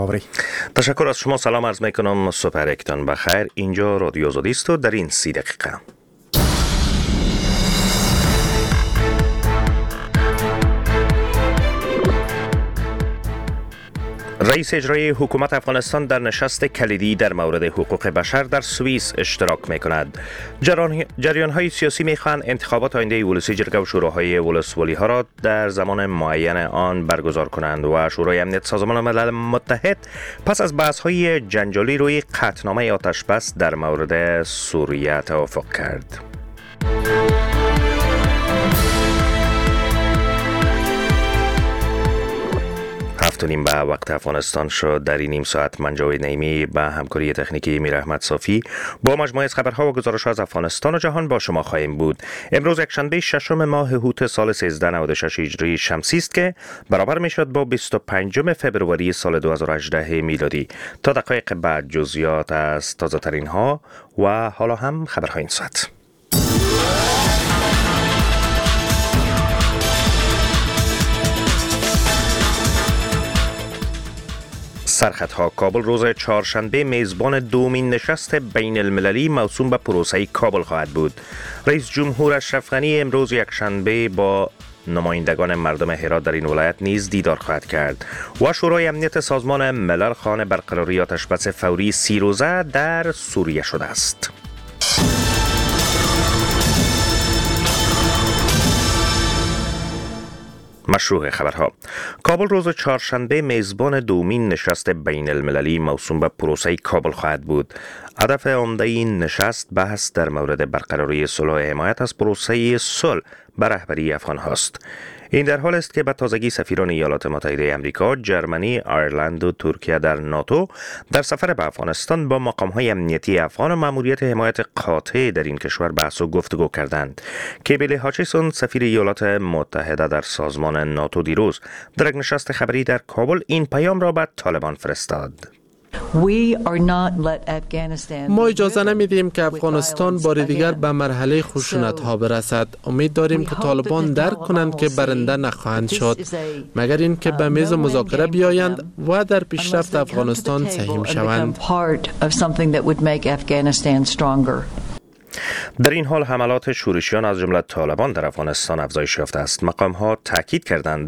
تشکر از شما. سلام عرض میکنم. صبح یکتان بخیر. اینجا رادیو آزادی است و در این 30 دقیقه رئیس اجرایی حکومت افغانستان در نشست کلیدی در مورد حقوق بشر در سوئیس اشتراک می‌کند. جریان‌های سیاسی می‌خواهند انتخابات آینده ولسی جرگه و شوراهای ولسوالی‌ها را در زمان معین آن برگزار کنند و شورای امنیت سازمان ملل متحد پس از بحث‌های جنجالی روی قطعنامه آتش‌بس در مورد سوریه توافق کرد. هفتونیم به وقت افغانستان شد. در این نیم ساعت من جاوید نعیمی به همکاری تکنیکی میر احمد صافی با مجموعه از خبرها و گزارش‌ها از افغانستان و جهان با شما خواهیم بود. امروز یکشنبه ششم ماه هوت سال 1396 هجری شمسی است که برابر میشد با 25 فبروری سال 2018 میلادی. تا دقایق بعد جزئیات از تازه‌ترین ها و حالا هم خبرهای این ساعت. سرخطها: کابل روز چهارشنبه میزبان دومین نشست بین المللی موسوم به پروسه کابل خواهد بود. رئیس جمهور اشرف غنی امروز یکشنبه با نمایندگان مردم هرات در این ولایت نیز دیدار خواهد کرد و شورای امنیت سازمان ملل خواهان برقراری آتش‌بس فوری 30 روزه در سوریه شده است. مشروع خبرها: کابل روز چهارشنبه میزبان دومین نشست بین المللی موسوم به پروسه کابل خواهد بود. هدف عمده این نشست بحث در مورد برقراری صلح و حمایت از پروسه صلح به رهبری افغان هاست. این در حال است که به تازگی سفیران ایالات متحده آمریکا، جرمنی، آیرلند و ترکیه در ناتو در سفر به افغانستان با مقام‌های امنیتی افغان و مأموریت حمایت قاطع در این کشور بحث و گفتگو کردند. کیبل هاچیسون، سفیر ایالات متحده در سازمان ناتو، دیروز در یک نشست خبری در کابل این پیام را به طالبان فرستاد. ما اجازه نمیدیم که افغانستان بار دیگر به مرحله خشونت‌ها برسد. امید داریم که طالبان درک کنند که برنده نخواهند شد مگر اینکه به میز مذاکره بیایند و در پیشرفت افغانستان سهیم شوند. در این حال حملات شورشیان از جمله طالبان در افغانستان افزایش یافته است. مقام‌ها تایید کردند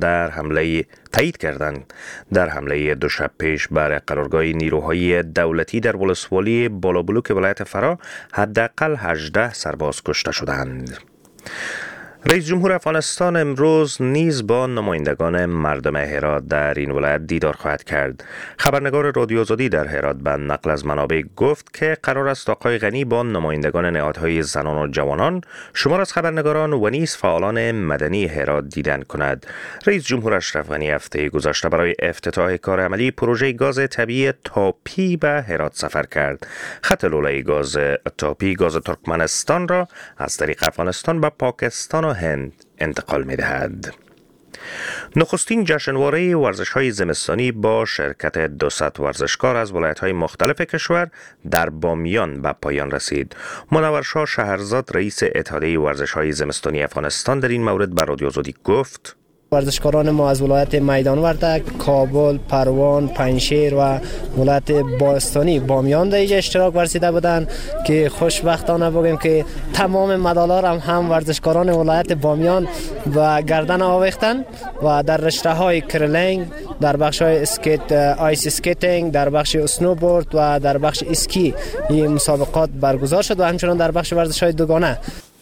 در حمله دو شب پیش بر قرارگاه نیروهای دولتی در ولسوالی بالابلوک ولایت فرا حداقل 18 سرباز کشته شدند. رئیس جمهور افغانستان امروز نیز با نمایندگان مردم هرات در این ولایت دیدار خواهد کرد. خبرنگار رادیو آزادی در هرات به نقل از منابع گفت که قرار است آقای غنی با نمایندگان نهادهای زنان و جوانان، شمار از خبرنگاران و نیز فعالان مدنی هرات دیدن کند. رئیس جمهور اشرف غنی هفته گذشته برای افتتاح کار عملی پروژه گاز طبیعی تاپی به هرات سفر کرد. خط لوله گاز تاپی گاز ترکمنستان را از طریق افغانستان به پاکستان و هند انتقال می دهد. نخستین جشنواره ورزش‌های زمستانی با شرکت 200 ورزشکار از ولایت‌های مختلف کشور در بامیان به پایان رسید. منور شاه شهرزاد، رئیس اتحادیه ورزش‌های زمستانی افغانستان، در این مورد به رادیو آزادی گفت: ورزشکاران ما از ولایت میدان وردک، کابل، پروان، پنجشیر و ولایت باستانی بامیان در اینجا اشتراک ورزیده بودند که خوشبختانه بگیم که تمام مدال‌ها هم ورزشکاران ولایت بامیان و گردن آویختند و در رشته‌های کرلینگ، در بخش‌های اسکیت، آیس اسکیتینگ، در بخش اسنوبورد و در بخش اسکی این مسابقات برگزار شد و همچنین در بخش ورزش‌های دوگانه.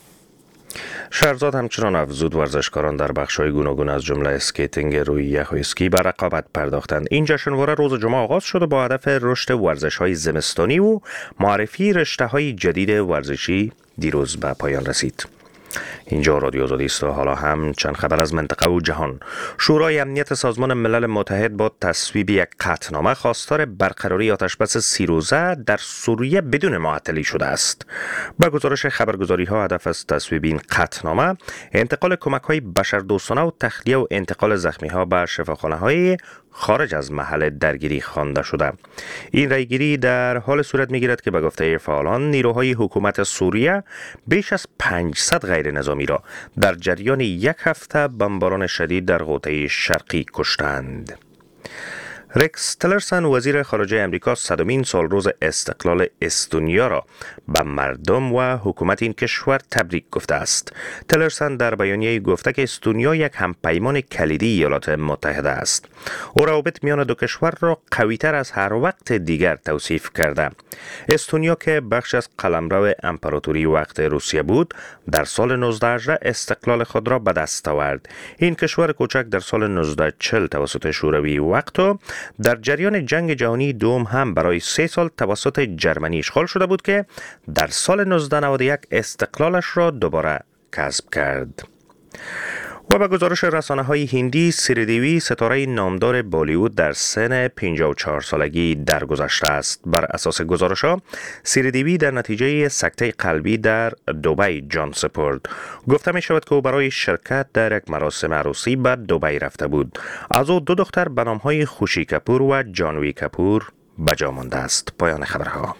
شهرزاد همچنان افزود ورزشکاران در بخش‌های گوناگون از جمله اسکیتینگ روی یخ و اسکی به رقابت پرداختند. این جشنواره روز جمعه آغاز شد و با هدف رشد ورزش‌های زمستانی و معرفی رشته‌های جدید ورزشی دیروز به پایان رسید. اینجا رادیو آزادی است و حالا هم چند خبر از منطقه و جهان. شورای امنیت سازمان ملل متحد با تصویب یک قطعنامه خواستار برقراری آتش‌بس 30 روزه در سوریه بدون معطلی شده است. با گزارش خبرگزاری‌ها هدف از تصویب این قطعنامه انتقال کمک‌های بشردوستانه و تخلیه و انتقال زخمی‌ها به شفاخانه‌های خارج از محل درگیری خوانده شده. این رایگیری در حال صورت می‌گیرد که به گفته فعالان نیروهای حکومت سوریه بیش از 500 غیر نظامی را در جریان یک هفته بمباران شدید در غوطه شرقی کشتند. رکس تلرسن وزیر خارجه امریکا 100مین سالروز استقلال استونیا را به مردم و حکومت این کشور تبریک گفته است. تلرسن در بیانیه گفته که استونیا یک همپیمان کلیدی ایالات متحده است. او روابط میان دو کشور را قوی‌تر از هر وقت دیگر توصیف کرده. استونیا که بخش از قلمرو امپراتوری وقت روسیه بود، در سال 1918 استقلال خود را به دست آورد. این کشور کوچک در سال 1940 توسط شوروی وقت در جریان جنگ جهانی دوم هم برای 3 سال توسط جرمنی اشغال شده بود که در سال 1991 استقلالش را دوباره کسب کرد. و به گزارش رسانه‌های هندی، سریدیوی ستاره نامدار بالیوود در سن 54 سالگی درگذشته است. بر اساس گزارش‌ها، سریدیوی در نتیجه سکته قلبی در دبی جان سپرد. گفته می شود که او برای شرکت در یک مراسم عروسی به دبی رفته بود. از او 2 دختر به نام‌های خوشی کپور و جانوی کپور به جا مانده است. پایان خبرها.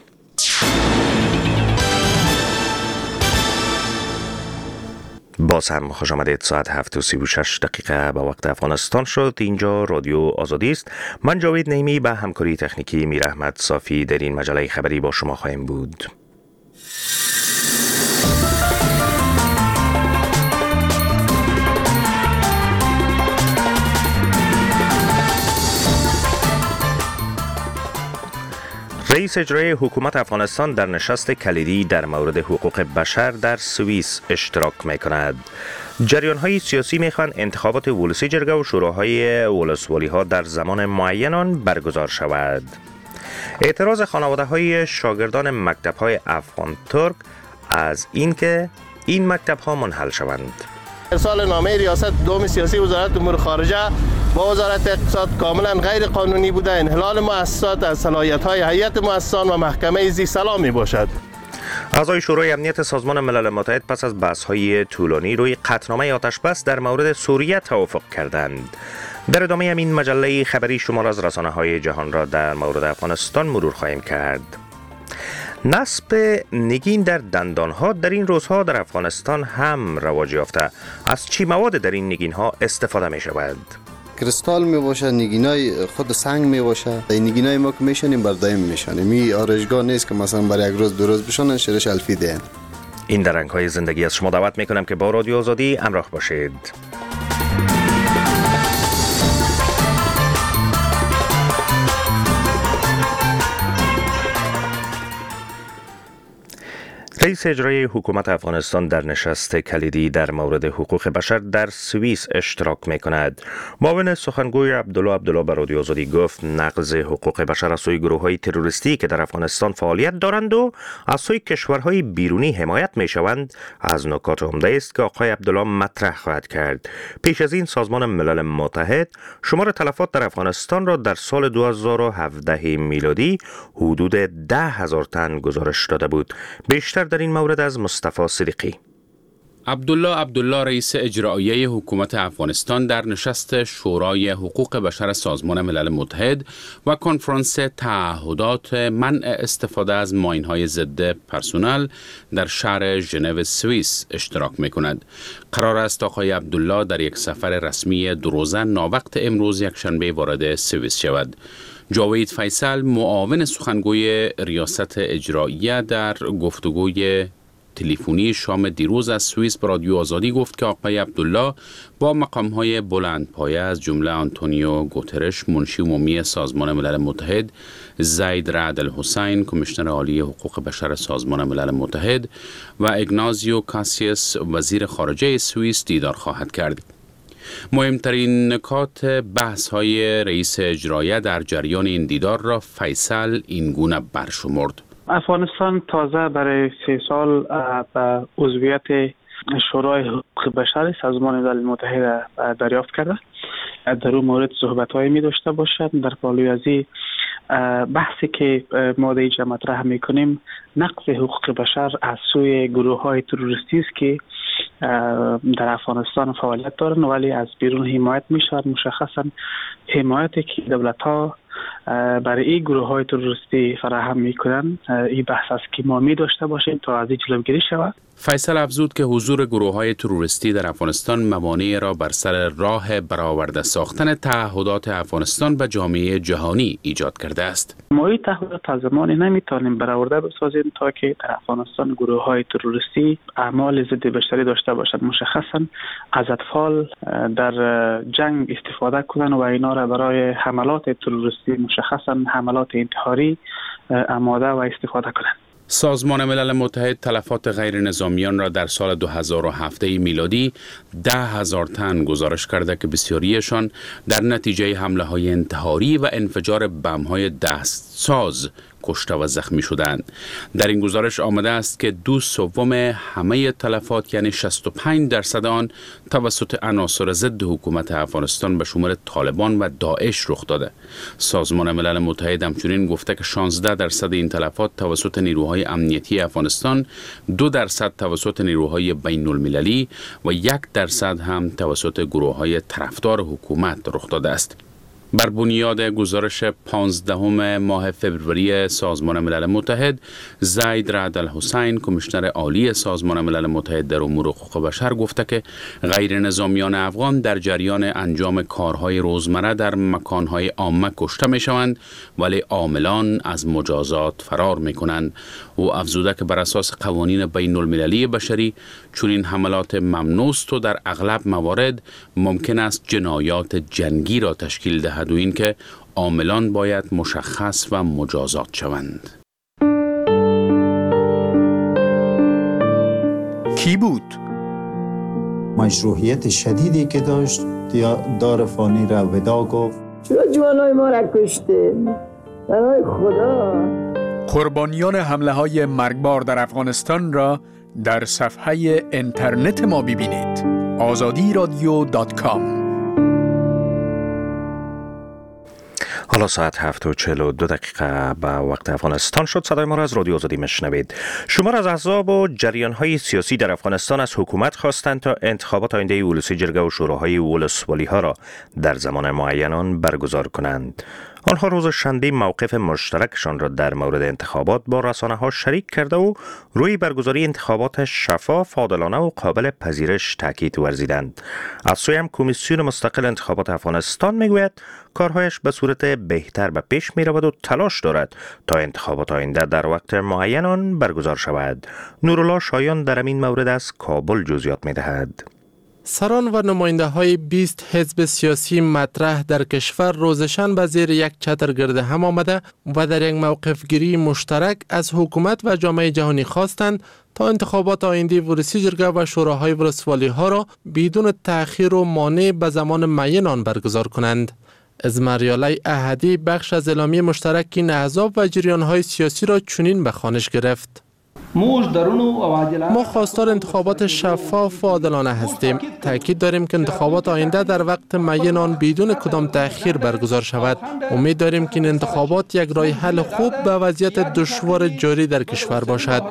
باز هم خوش آمدید. ساعت 7:36 به وقت افغانستان شد. اینجا رادیو آزادی است. من جاوید نعیمی به همکاری تکنیکی میر احمد صافی در این مجله خبری با شما خواهیم بود. رئیس اجرایی حکومت افغانستان در نشست کلیدی در مورد حقوق بشر در سوئیس اشتراک می‌کند. جریان‌های سیاسی می‌خواهند انتخابات ولسی جرگه و شوراهای ولسوالی‌ها در زمان معین آن برگزار شود. اعتراض خانواده‌های شاگردان مکتب‌های افغان ترک از اینکه این مکتب‌ها منحل شوند. ارسال نامه ریاست دوم سیاسی وزارت امور خارجه با وزارت اقتصاد کاملا غیر قانونی بوده، انحلال مؤسسات از صلاحیت‌های هیئت مؤسسان و محکمه ذی سلام میباشد. اعضای شورای امنیت سازمان ملل متحد پس از بحث‌های طولانی روی قطعنامه آتش‌بس در مورد سوریه توافق کردند. در ادامه این مجله خبری شمار از رسانه‌های جهان را در مورد افغانستان مرور خواهیم کرد. نصب نگین در دندانها در این روزها در افغانستان هم رواج یافته. از چی مواد در این نگین ها استفاده می شود؟ کریستال می باشه، نگینای خود سنگ می باشه. این نگینای ما که میشنیم بر دایم میشنیم. می آرایشگاه نیست که مثلا برای یک روز 2 روز بشونن شرش الفی دهن. این در رنگ‌های زندگی از شما دعوت میکنم که با رادیو آزادی همراه باشید. رئیس اجرایی حکومت افغانستان در نشست کلیدی در مورد حقوق بشر در سوئیس اشتراک می‌کند. معاون سخنگوی عبدالله به رادیو آزادی گفت نقض حقوق بشر از سوی گروه‌های تروریستی که در افغانستان فعالیت دارند و از سوی کشورهای بیرونی حمایت می‌شوند از نکات عمده است که آقای عبدالله مطرح خواهد کرد. پیش از این سازمان ملل متحد شمار تلفات در افغانستان را در سال 2017 میلادی حدود 10,000 تن گزارش داده بود. بیشتر در این مورد از مصطفی صدیقی. عبدالله رئیس اجرایی حکومت افغانستان در نشست شورای حقوق بشر سازمان ملل متحد و کنفرانس تعهدات منع استفاده از ماین‌های ضد پرسونل در شهر ژنو سوئیس اشتراک می‌کند. قرار است آقای عبدالله در یک سفر رسمی 2 روزه ناوقت امروز یکشنبه وارد سوئیس شود. جاوید فیصل معاون سخنگوی ریاست اجراییه در گفتگوی تلفنی شام دیروز از سوئیس به رادیو آزادی گفت که آقای عبدالله با مقام‌های بلندپایه از جمله آنتونیو گوترش منشی عمومی سازمان ملل متحد، زید رعد الحسین کمیشنر عالی حقوق بشر سازمان ملل متحد و ایگنازیو کاسیاس وزیر خارجه سوئیس دیدار خواهد کرد. مهمترین نکات بحث‌های رئیس اجرایی در جریان این دیدار را فیصل این گونه برشمرد. افغانستان تازه برای 3 سال به عضویت شورای حقوق بشر سازمان ملل متحد دریافت کرده. در اون مورد صحبت‌هایی می داشته باشد. در پالوی از این بحثی که ما در اینجا مطرح می‌کنیم نقض حقوق بشر از سوی گروه‌های تروریستی است که در افغانستان فعالیت دارند ولی از بیرون حمایت می‌شوند. مشخصاً حمایتی که دولت‌ها برای این گروه‌های تروریستی فراهم می‌کنند این بحث است که ما می داشته باشیم تا از این جلوگیری شود. فیصل افزود که حضور گروه‌های تروریستی در افغانستان موانع را بر سر راه برآورده ساختن تعهدات افغانستان به جامعه جهانی ایجاد کرده است. ما این تعهدات تا زمانی نمیتونیم برآورده بسازیم تا که در افغانستان گروه‌های تروریستی اعمال ضد بشری داشته باشند، مشخصاً از اطفال در جنگ استفاده کنند و اینا را برای حملات تروریستی، مشخصاً حملات انتحاری آماده و استفاده کنند. سازمان ملل متحد تلفات غیر نظامیان را در سال 2017 میلادی 10,000 تن گزارش کرده که بسیاریشان در نتیجه حمله های انتحاری و انفجار بم های دستساز کشته و زخمی شدند. در این گزارش آمده است که 2/3 همه تلفات یعنی 65% آن توسط عناصر ضد حکومت افغانستان به شمول طالبان و داعش رخ داده. سازمان ملل متحد همچنین گفته که 16% این تلفات توسط نیروهای امنیتی افغانستان، 2% توسط نیروهای بین المللی و 1% هم توسط گروه‌های طرفدار حکومت رخ داده است. بر بنیاد گزارش 15 ماه فوریه سازمان ملل متحد، زید رعد الحسین کمیشنر عالی سازمان ملل متحد در امور حقوق بشر گفته که غیر نظامیان افغان در جریان انجام کارهای روزمره در مکانهای عامه کشته می شوند ولی عاملان از مجازات فرار می کنند. او افزوده که بر اساس قوانین بین المللی بشری چنین حملات ممنوع است و در اغلب موارد ممکن است جنایات جنگی را تشکیل دهد و این که عاملان باید مشخص و مجازات شوند. کی بود؟ مشروعیت شدیدی که داشت دار فانی را ودا گفت. چرا جوانای ما را کشته؟ برای خدا. قربانیان حمله های مرگبار در افغانستان را در صفحه اینترنت ما ببینید. azadiradio.com. حالا ساعت 7:42 به وقت افغانستان شد. صدای ما را از رادیو آزادی میشنوید. شمار از احزاب و جریان‌های سیاسی در افغانستان از حکومت خواستند تا انتخابات آینده اولوسی جرگه و شوراهای ولسوالی‌ها را در زمان معین برگزار کنند. آنها روز شنبه موقف مشترکشان را در مورد انتخابات با رسانه‌ها شریک کرده و روی برگزاری انتخابات شفاف، عادلانه و قابل پذیرش تاکید ورزیدند. از سوی هم کمیسیون مستقل انتخابات افغانستان میگوید کارهایش به صورت بهتر به پیش می رود و تلاش دارد تا انتخابات آینده در وقت معین آن برگزار شود. نورالله شایان در این مورد از کابل جزئیات می دهد. سران و نماینده های 20 حزب سیاسی مطرح در کشور روز شنبه زیر یک چتر گرد هم آمده و در یک موقف گیری مشترک از حکومت و جامعه جهانی خواستند تا انتخابات آینده ولسی جرگه و شوراهای ولسوالی ها را بدون تأخیر و مانع به زمان معین آن برگزار کنند. ازمریالی احدی بخش از اعلامیه مشترک این احزاب و جریان های سیاسی را چنین به خوانش گرفت: ما خواستار انتخابات شفاف و عادلانه هستیم. تأکید داریم که انتخابات آینده در وقت معین آن بدون کدام تأخیر برگزار شود. امید داریم که این انتخابات یک راه حل خوب به وضعیت دشوار جاری در کشور باشد.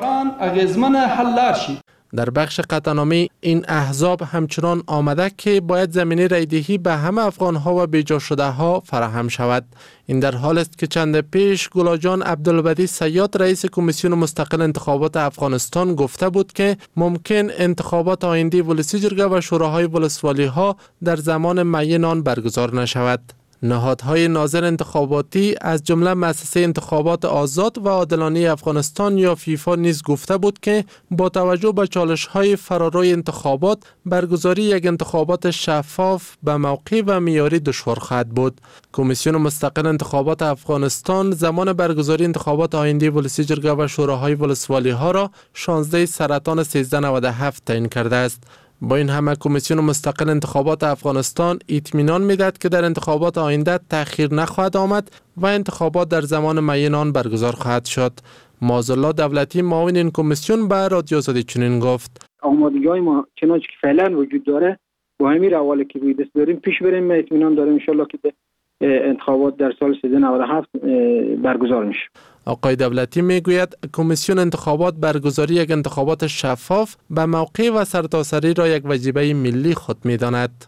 در بخش قطعنامه این احزاب همچنان آمده که باید زمینه رایدهی به همه افغانها و بیجا شده ها فراهم شود. این در حال است که چند پیش گلاجان عبدالبدی صیاد رئیس کمیسیون مستقل انتخابات افغانستان گفته بود که ممکن انتخابات آینده ولسی جرگه و شوراهای ولسوالی ها در زمان معین آن برگزار نشود. نهادهای ناظر انتخاباتی از جمله مؤسسه انتخابات آزاد و عادلانه افغانستان یا فیفا نیز گفته بود که با توجه به چالش‌های فراروی انتخابات برگزاری یک انتخابات شفاف به موقع و معیاری دشوار خواهد بود. کمیسیون مستقل انتخابات افغانستان زمان برگزاری انتخابات آینده ولسی جرگه و شوراهای ولسوالی ها را 16 سرطان 1397 تعیین کرده است. با این همه کمیسیون مستقل انتخابات افغانستان اطمینان می‌دهد که در انتخابات آینده تأخیر نخواهد آمد و انتخابات در زمان معین آن برگزار خواهد شد. معزالله دولتی معاون این کمیسیون به رادیو آزادی چنین گفت: آمادگی‌های ما چنانچه که فعلا وجود داره با همین روال که روی دست داریم پیش بریم. ما اطمینان داریم ان شاءالله که انتخابات در سال 1397 برگزار میشه. آقای دولتی میگوید کمیسیون انتخابات برگزاری یک انتخابات شفاف به موقع و سرتاسری را یک وجیبه ملی خود می‌داند.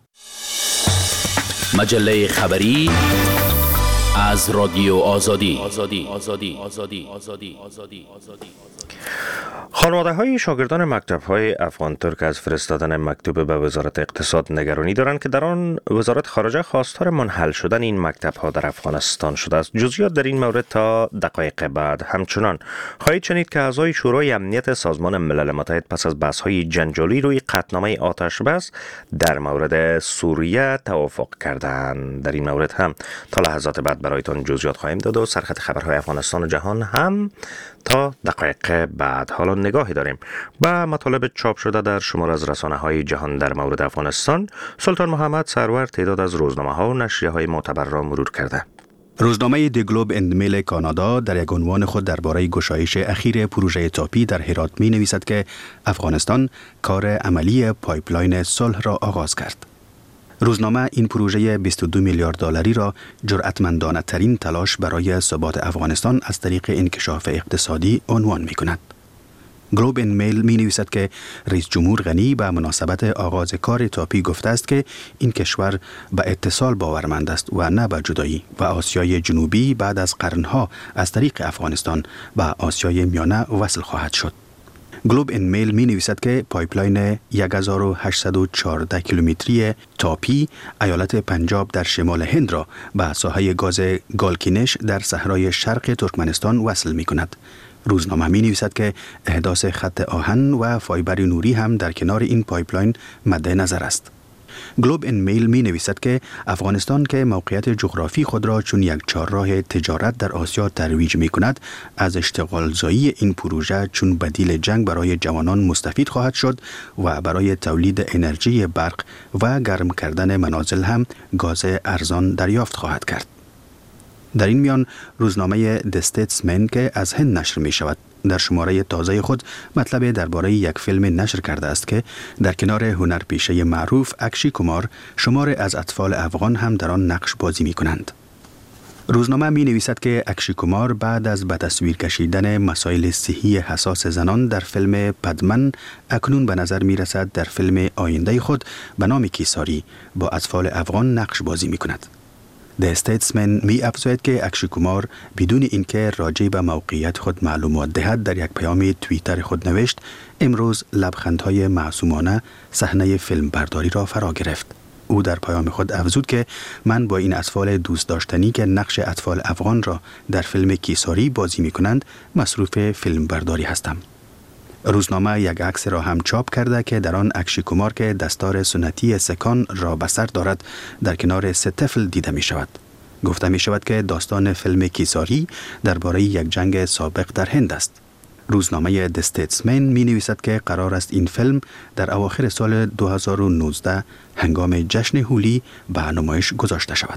مجله خبری از رادیو آزادی. خانواده‌های شاگردان مکتب‌های افغان ترک از فرستادن مکتوب به وزارت اقتصاد نگرانی دارند که در آن وزارت خارجه خواستار منحل شدن این مکتب‌ها در افغانستان شده است. جزئیات در این مورد تا دقایق بعد. همچنان خواهید شنید که اعضای شورای امنیت سازمان ملل متحد پس از بحث‌های جنجالی روی قطعنامه آتش‌بس در مورد سوریه توافق کردند. در این مورد هم تا لحظات بعد برایتان جزئیات خواهیم داد و سرخط خبرهای افغانستان و جهان هم تا دقایق بعد. حالا نگاهی داریم به مطالب چاپ شده در شمار از رسانه‌های جهان در مورد افغانستان. سلطان محمد سرور تعداد از روزنامه‌ها و نشریه‌های معتبر را مرور کرده. روزنامه دی گلوب اند میل کانادا در یک عنوان خود درباره گشایش اخیر پروژه تاپی در هرات می نویسد که افغانستان کار عملی پایپلاین صلح را آغاز کرد. روزنامه این پروژه 22 میلیارد دلاری را جرأتمندانه ترین تلاش برای ثبات افغانستان از طریق انکشاف اقتصادی عنوان می کند. گلوب اند میل می نویسد که رئیس جمهور غنی به مناسبت آغاز کار تاپی گفته است که این کشور به اتصال باورمند است و نه به جدایی و آسیای جنوبی بعد از قرنها از طریق افغانستان به آسیای میانه وصل خواهد شد. گلوب اند میل می نویسد که پایپلاین 1814 کیلومتری تاپی ایالت پنجاب در شمال هند را به ساحه گاز گالکینش در صحرای شرق ترکمنستان وصل می کند. روزنامه می نویسد که احداث خط آهن و فایبر نوری هم در کنار این پایپلاین مد نظر است. گلوب اند میل می نویسد که افغانستان که موقعیت جغرافی خود را چون یک چهارراه تجارت در آسیا ترویج می کند، از اشتغال زایی این پروژه چون بدیل جنگ برای جوانان مستفید خواهد شد و برای تولید انرژی برق و گرم کردن منازل هم گاز ارزان دریافت خواهد کرد. در این میان روزنامه د استیتسمن که از هند نشر می شود در شماره تازه خود مطلب درباره یک فیلم نشر کرده است که در کنار هنرپیشه معروف اکشی کمار شمار از اطفال افغان هم در آن نقش بازی می کنند. روزنامه می نویسد که اکشی کمار بعد از به تصویر کشیدن مسائل صحی حساس زنان در فیلم پدمن اکنون به نظر می رسد در فیلم آینده خود به نام کیساری با اطفال افغان نقش بازی می کند. د استیتسمن می افزاید که اکشی کمار بدون اینکه راجع به موقعیت خود معلومات دهد در یک پیام توییتر خود نوشت امروز لبخندهای معصومانه صحنه فیلم برداری را فرا گرفت. او در پیام خود افزود که من با این اطفال دوست داشتنی که نقش اطفال افغان را در فیلم کیساری بازی می کنند مصروف فیلم برداری هستم. روزنامه یک عکس را هم چاپ کرده که در آن اکشی کمار که دستار سنتی سکان را به سر دارد در کنار 3 طفل دیده می شود. گفته می شود که داستان فیلم کیساری درباره یک جنگ سابق در هند است. روزنامه د استیتسمن می نویسد که قرار است این فیلم در اواخر سال 2019 هنگام جشن هولی به نمایش گذاشته شود.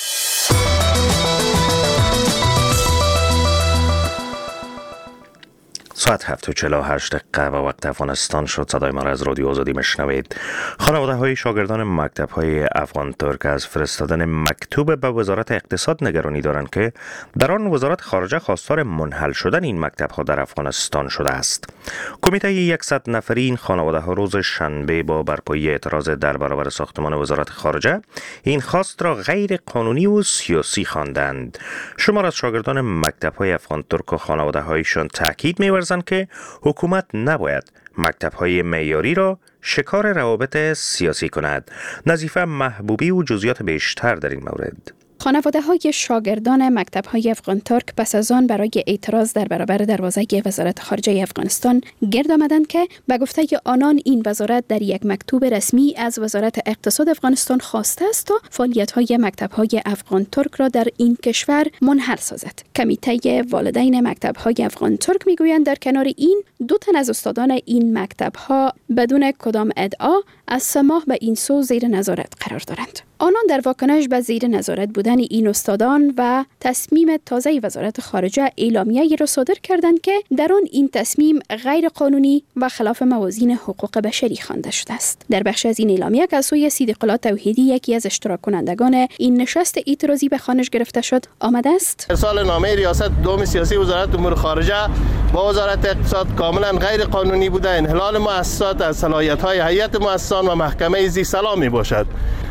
ساعت 7:48 و وقت افغانستان شد. صدای ما را از رادیو آزادی میشنوید. خانواده های شاگردان مکتب های افغان ترک از فرستادن مکتوب به وزارت اقتصاد نگرانی دارند که در آن وزارت خارجه خواستار منحل شدن این مکتب ها در افغانستان شده است. کمیته 100 نفری این خانواده ها روز شنبه با برپایی اعتراض در برابر ساختمان وزارت خارجه این خواست را غیر قانونی و سیاسی خواندند. شمار از شاگردان مکتب های افغان ترک و خانواده هایشان تاکید می‌ورزند که حکومت نباید مکتب‌های معیاری را شکار روابط سیاسی کند. نظیفه محبوبی و جزئیات بیشتر در این مورد. خانواده‌های شاگردان مکتب‌های افغان ترک پس از آن برای اعتراض در برابر دروازه وزارت خارجه افغانستان گرد آمدند که به گفته آنان این وزارت در یک مکتوب رسمی از وزارت اقتصاد افغانستان خواسته است تا فعالیت‌های مکتب‌های افغان ترک را در این کشور منحل سازد. کمیته والدین مکتب‌های افغان ترک می‌گویند در کنار این 2 تن از استادان این مکتب‌ها بدون کدام ادعا از 3 ماه به این سو زیر نظارت قرار دارند. آنان در واکنش به زیر نظارت بودن این استادان و تصمیم تازه وزارت خارجه اعلامیه‌ای را صادر کردند که در آن این تصمیم غیر قانونی و خلاف موازین حقوق بشری خوانده شده است. در بخش از این اعلامیه که از سوی صدیق الله توحیدی یکی از اشتراک کنندگان این نشست اعتراضی به خوانش گرفته شد آمده است: ارسال نامه ریاست دوم سیاسی وزارت امور خارجه با وزارت اقتصاد کاملا غیر قانونی بوده، انحلال مؤسسات از صلاحیت‌های هیئت مؤسسان و محکمه زی سلام میباشد.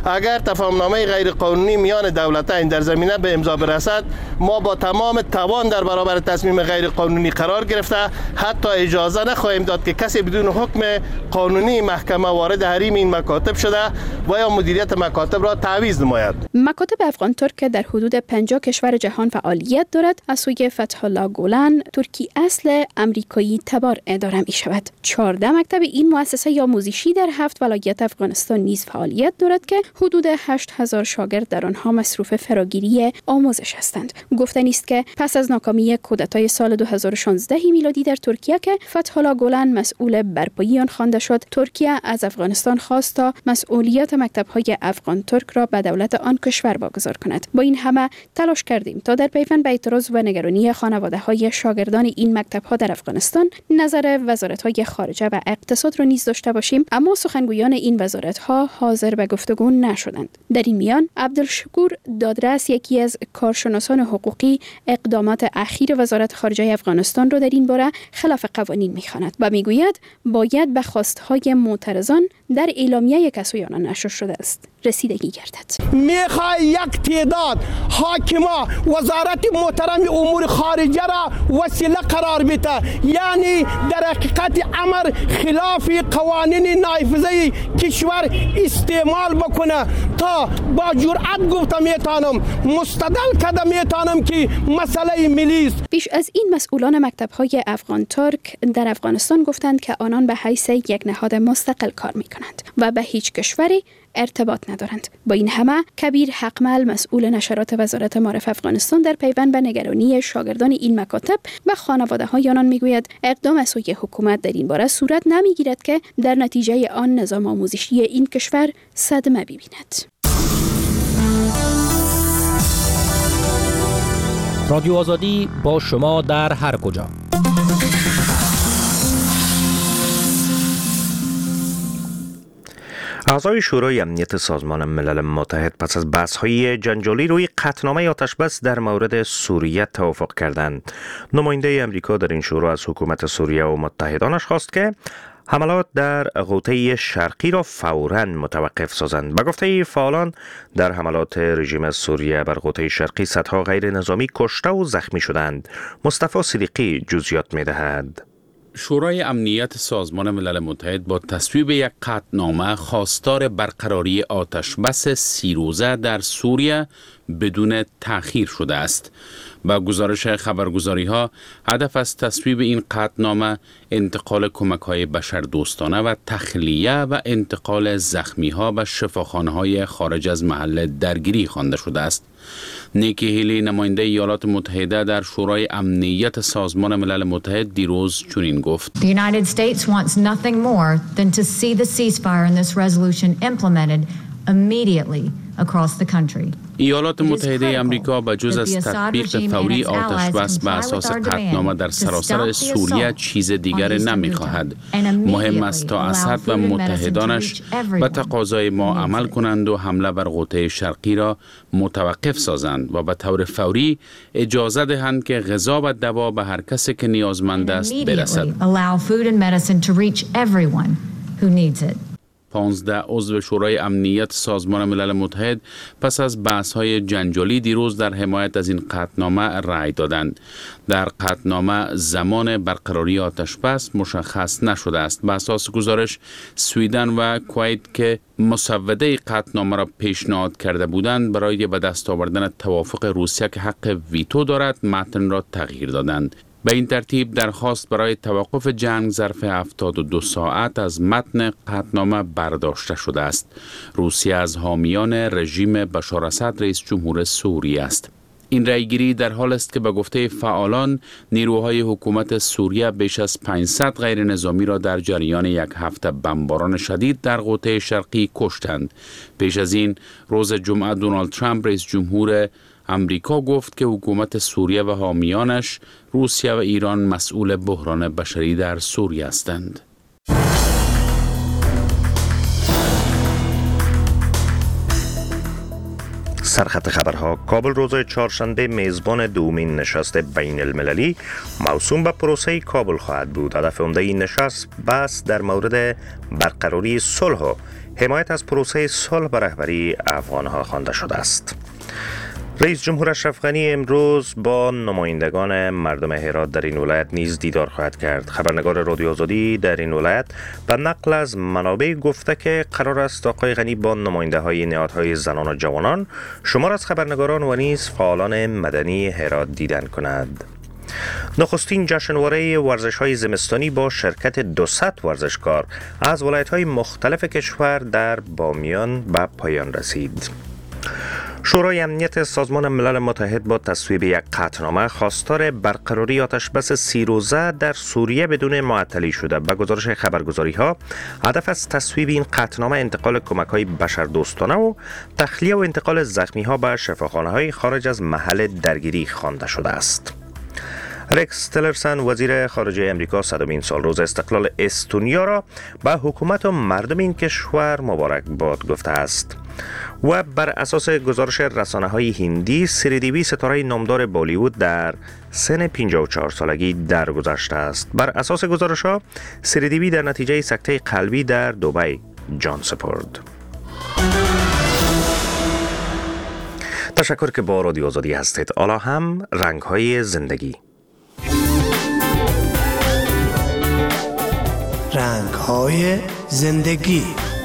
اگر تفاهمنامه غیر قانونی میان دولتین در زمینه به امضا برسد، ما با تمام توان در برابر تصمیم غیر قانونی قرار گرفته حتی اجازه نخواهیم داد که کسی بدون حکم قانونی محکمه وارد حریم این مکاتب شده و یا مدیریت مکاتب را تعویض نماید. مکاتب افغان ترک که در حدود 50 کشور جهان فعالیت دارد از سوی فتح الله گولن ترکی اصل امریکایی تبار اداره می شود. 14 مکتب این مؤسسه آموزشی در 7 ولایت افغانستان نیز فعالیت دارد که حدود 8000 شاگرد در آنها مصروف فراگیری آموزش هستند. گفتنی است که پس از ناکامی کودتای سال 2016 میلادی در ترکیه که فتح الله گولن مسئول برپایی آن خوانده شد، ترکیه از افغانستان خواست تا مسئولیت مکتب‌های افغان ترک را به دولت آن کشور واگذار کند. با این همه تلاش کردیم تا در پیوند به اعتراض و نگرانی خانواده‌های شاگردان این مکتب‌ها در افغانستان نظر وزارت‌های خارجه و اقتصاد را نیز داشته باشیم، اما سخنگویان این وزارت‌ها حاضر به گفتگو نشدند. در این میان عبدالشکور دادرس، یکی از کارشناسان حقوقی، اقدامات اخیر وزارت خارجه افغانستان را در این باره خلاف قوانین می‌خواند و می‌گوید باید به خواست‌های معترضان در اعلامیه کسوی آنان نشر شده است رسیدگی گردد. می‌خواد یک تعداد حاکما وزارت محترم امور خارجه را وسیله قرار بده، یعنی در حقیقت امر خلاف قوانین نافذه کشور استعمال بکنه تا با جرأت گفتم میتونم مستدل کده میتونم که مسئله ملی است. پیش از این مسئولان مکتب‌های افغان ترک در افغانستان گفتند که آنان به حیث یک نهاد مستقل کار می‌کنند و به هیچ کشوری ارتباط ندارند. با این همه کبیر حقمل، مسئول نشرات وزارت معارف افغانستان، در پیوند به نگرانی شاگردان این مکاتب و خانواده‌های آنان میگوید اقدام از سوی حکومت در این باره صورت نمیگیرد که در نتیجه آن نظام آموزشی این کشور صدمه ببیند. رادیو آزادی با شما در هر کجا. اعضای شورای امنیت سازمان ملل متحد پس از بحث‌های جنجالی روی قطعنامه آتشبس در مورد سوریه توافق کردند. نماینده امریکا در این شورا از حکومت سوریه و متحدانش خواست که حملات در غوطه شرقی را فوراً متوقف سازند. به گفته فعالان در حملات رژیم سوریه بر غوطه شرقی صدها غیر نظامی کشته و زخمی شدند. مصطفی صدیقی جزئیات می‌دهد. شورای امنیت سازمان ملل متحد با تصویب یک قطعنامه خواستار برقراری آتشبس 30 روزه در سوریه بدون تأخیر شده است. با گزارش خبرگزاری‌ها هدف از تصویب این قطعنامه انتقال کمک‌های بشردوستانه و تخلیه و انتقال زخمی‌ها به شفاخانه‌های خارج از محل درگیری خوانده شده است. نیکی هیلی، نماینده ایالات متحده در شورای امنیت سازمان ملل متحد، دیروز چنین گفت: The United States wants nothing more than to see the ceasefire in this resolution implemented immediately across the country. ایالات متحده امریکا به جز از تطبیق فوری آتشبس به اساس قطعنامه در سراسر سوریه چیز دیگر نمی‌خواهد. مهم است تا اسد و متحدانش به تقاضای ما عمل کنند و حمله بر غوطه شرقی را متوقف سازند و به طور فوری اجازه دهند که غذا و دوا به هر کسی که نیازمند است برسد. 15 عضو شورای امنیت سازمان ملل متحد پس از بحث‌های جنجالی دیروز در حمایت از این قطعنامه رأی دادند. در قطعنامه زمان برقراری آتشبس مشخص نشده است. به اساس گزارش سویدن و کویت که مسوده قطعنامه را پیشنهاد کرده بودند، برای به دست آوردن توافق روسیه که حق ویتو دارد متن را تغییر دادند. به این ترتیب درخواست برای توقف جنگ ظرف 72 ساعت از متن قطعنامه برداشته شده است. روسیه از حامیان رژیم بشار اسد رئیس جمهور سوریه است. این رأیگیری در حال است که به گفته فعالان نیروهای حکومت سوریه بیش از 500 غیر نظامی را در جریان یک هفته بمباران شدید در غوطه شرقی کشتند. پیش از این روز جمعه دونالد ترامپ رئیس جمهور امریکا گفت که حکومت سوریه و حامیانش روسیه و ایران مسئول بحران بشری در سوریه هستند. سرخط خبرها: کابل روز چهارشنبه میزبان دومین نشست بین المللی موسوم به پروسه کابل خواهد بود. هدف عمده این نشست بحث در مورد برقراری صلح و حمایت از پروسه صلح به رهبری افغانها خوانده شده است. رئیس جمهور اشرف غنی امروز با نمایندگان مردم هرات در این ولایت نیز دیدار خواهد کرد. خبرنگار رادیو آزادی در این ولایت به نقل از منابع گفته که قرار است آقای غنی با نماینده های نهادهای زنان و جوانان، شمار از خبرنگاران و نیز فعالان مدنی هرات دیدن کند. نخستین جشنواره ورزش‌های زمستانی با شرکت 200 ورزشکار از ولایت‌های مختلف کشور در بامیان به پایان رسید. شورای امنیت سازمان ملل متحد با تصویب یک قطعنامه خواستار برقراری آتشبس 30 روزه در سوریه بدون معطلی شده. به گزارش خبرگزاری‌ها، هدف از تصویب این قطعنامه انتقال کمک‌های بشردوستانه و تخلیه و انتقال زخمی‌ها به شفاخانه‌های خارج از محل درگیری خوانده شده است. رکس تلرسن وزیر خارجه امریکا 100مین سالروز استقلال استونیا را به حکومت و مردم این کشور مبارکباد گفته است و بر اساس گزارش رسانه‌های هندی سریدیوی ستاره نامدار بالیوود در سن 54 سالگی درگذشته است. بر اساس گزارش‌ها سریدیوی در نتیجه سکته قلبی در دبی جان سپرد. تشکر که با رادیو آزادی هستید. حالا هم رنگ‌های زندگی. رنگ‌های زندگی.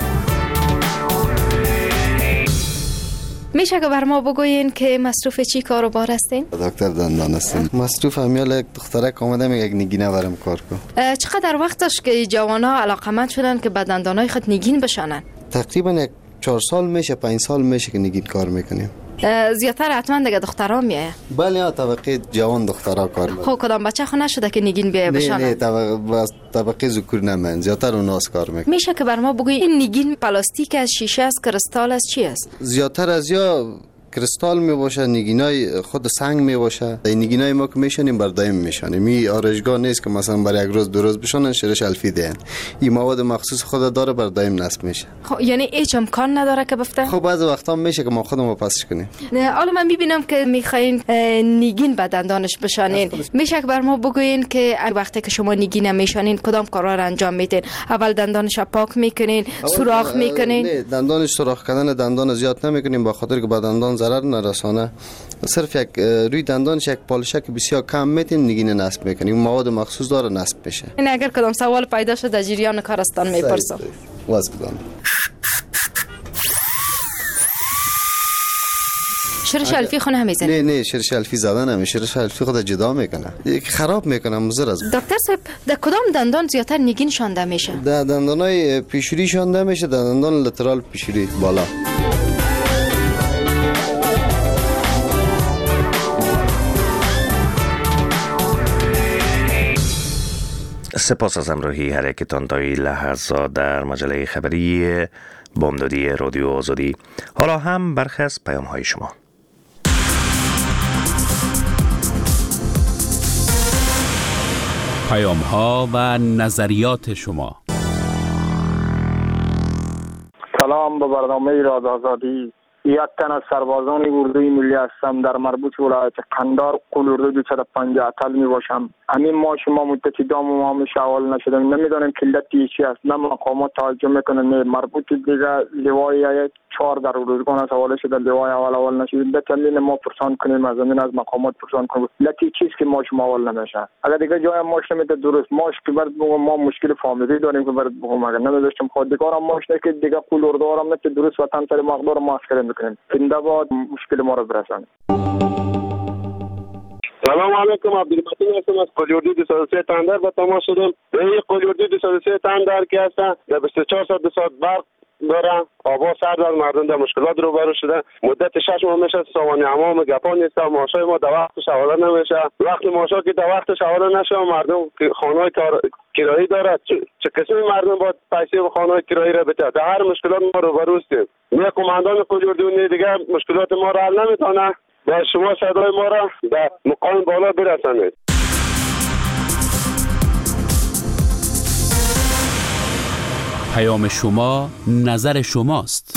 میشه که بر ما بگوین که مصروف چی کار و بار هستین؟ دکتر دندان هستم. مصروف همیال یک دخترک آمده میگه یک نگینه برام کار کن. چقدر وقتش که جوانا علاقمند شدن که به دندانای خود نگین بشانن؟ تقریبا یک 4 سال میشه، 5 سال میشه که نگین کار میکنیم. زیادتر حتما دیگه دخترها میایه؟ بله، طبقه جوان دخترها کار میکنه. خب کدام بچه خو نشده که نگین بیایه بشانه؟ نه طبقه ذکور نمن، زیادتر اوناس کار میکنه. میشه که بر ما بگوی این نگین پلاستیک از شیشه از کریستال از چی است؟ زیادتر از یا کریستال می باشه، نگینای خود سنگ می باشه. این نگینای ما که میشونیم بر دایم میشونیم. می آرایشگاه نیست که مثلا برای یک روز 2 روز بشونن شرش الفی دهن. این مواد مخصوص خود داره بر دایم نصب میشه. خب یعنی هیچ امکان نداره که بفته؟ خب بعضی وقتا میشه که ما خودمون پسش کنیم. نه حالا من میبینم که میخواین نگین به دندانش بشانین. میشه که بر ما بگوین که وقتی که شما نگین میشانین کدام کارا رو انجام میدین؟ اول دندانش پاک میکنین، سوراخ میکنین؟ نه، دندانش سوراخ کردن دندان زیاد نمیکنیم به خاطر که به دندان ضرر نرسانه. صرف یک روی دندانش یک پالشک بسیار کم میتین نگین نصب میکنیم. مواد مخصوص داره نصب میشه. این اگر کدام سوال پیدا شد در جریان کارستان میپرسم. واس بدم. شرش الفی خونه همیزنی؟ نه شرش الفی زدن نمیشه. شرش الفی خود جدا میکنه، خراب میکنه، مضر است. دکتر صاحب در کدام دندان زیاتر نگین شانده میشه؟ در دندانای پیشوری شانده میشه، در دندان لترال پیشوری بالا. سپاس از همراهی هر یکتان تا این لحظات در مجله خبری بامدادی رادیو آزادی. حالا هم برخی از پیام‌های شما. پیام‌ها و نظریات شما. سلام به برنامه رادیو آزادی. یک تن از سربازان اردوی ملی هستم. در مربوط ولایت قندار قول اردو 250 تل می باشم. همین ما شما مدتی دام و ما شوال نشدم، نمیدانیم کلتی چی است، نه مقامات توجه میکنن، نه مربوط دیگه لوای 4 در اردوگان از حواله شده، لوای اول نشید. به دلیل ما پرسان کنیم از زمین از مقامات پرسان کنیم لتی چیز که ما شما اول نمیشه. اگر دیگه جای ماش نمیده درست ماش که برد بگم ما مشکل فامیلی داریم که برد بگم اگر نمیذاشتم خود دیگه ماش نه که دیگه قول اردو آرام نه درست وطن سر مقدار ما اسکر میکنیم. زنده باد، مشکل ما رو برسانید. سلام علیکم، عبدالمتین هستم از قلیوردی 203 تندر و تماس شدم. این قلیوردی 203 تندر که هستن در 24 ساعت برق دارن. آبا سرد از مردم در مشکلات روبرو شده. مدت 6 ماه میشه سوانه امام گپا نیست، ماشای ما در وقتش حواله نمیشه. وقتی ماشا که در وقتش حواله نشه مردم خانه‌های کرایی داره، چه قسمی مردم باید پیسه به خانه‌های کرایی را بده. در هر مشکلات ما روبرو هستیم. نه کماندان قلیوردی دیگه مشکلات ما را حل نمیتونه. و شما صدای ما را در مقام بالا برسانید. پیام شما نظر شماست.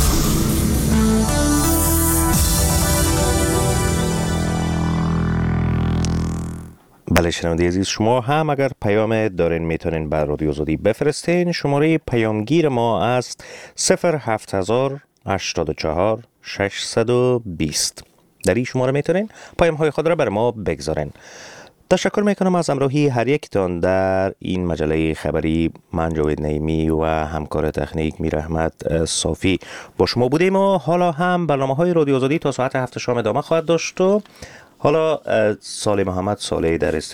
بله شنونده عزیز، شما هم اگر پیام دارین میتونین بر رادیو آزادی بفرستین. شماره پیامگیر ما است 07084 620. در این شماره میتونین پیام های خود را بر ما بگذارین. تشکر میکنم از همراهی هر یکتان در این مجله خبری. من جاوید نعیمی و همکار تکنیک میر احمد صافی با شما بودیم و حالا هم برنامه های رادیو آزادی تا ساعت 7 شام ادامه خواهد داشت. و حالا صالح محمد صالح در